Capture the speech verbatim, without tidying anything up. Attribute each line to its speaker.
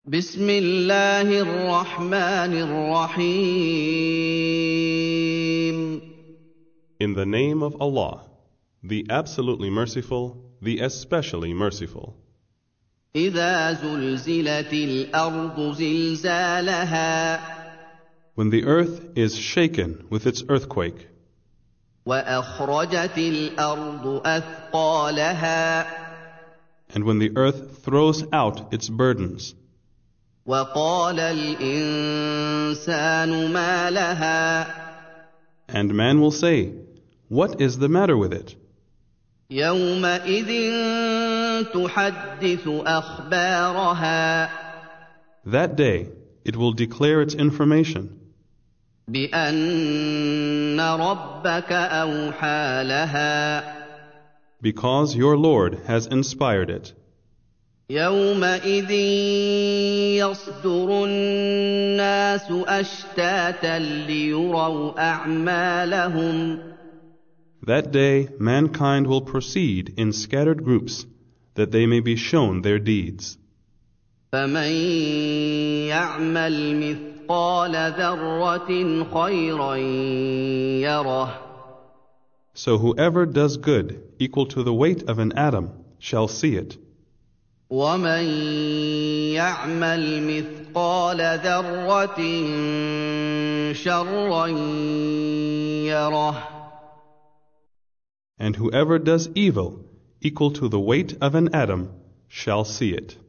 Speaker 1: بسم الله الرحمن الرحيم.
Speaker 2: In the name of Allah, the absolutely merciful, the especially merciful.
Speaker 1: إذا زلزلت الأرض زلزالها
Speaker 2: When the earth is shaken with its earthquake,
Speaker 1: وأخرجت الأرض أثقالها
Speaker 2: and when the earth throws out its burdens,
Speaker 1: وقال الإنسان ما لها
Speaker 2: and man will say, "What is the matter with it?"
Speaker 1: يومئذ تحدث أخبارها
Speaker 2: That day it will declare its information,
Speaker 1: بأن ربك أوحى لها
Speaker 2: because your Lord has inspired it.
Speaker 1: يومئذ يصدر الناس أشتاتا ليروا أعمالهم
Speaker 2: That day mankind will proceed in scattered groups, that they may be shown their deeds.
Speaker 1: فمن يعمل مثقال ذرة خيرا يره
Speaker 2: So whoever does good equal to the weight of an atom shall see it.
Speaker 1: ومن يعمل مثقال ذرة شرا يره
Speaker 2: And whoever does evil equal to the weight of an atom shall see it.